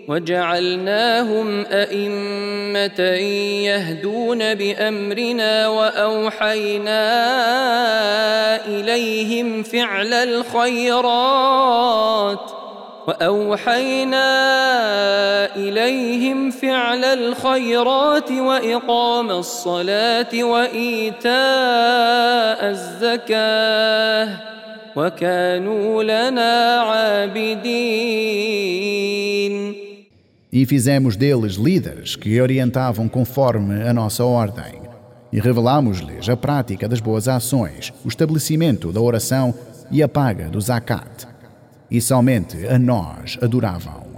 وجعلناهم أئمة يهدون بأمرنا وأوحينا إليهم فعل الخيرات وإقام الصلاة وإيتاء الزكاة وكانوا لنا عابدين. E fizemos deles líderes que orientavam conforme a nossa ordem. E revelámos-lhes a prática das boas ações, o estabelecimento da oração e a paga do zakat. E somente a nós adoravam.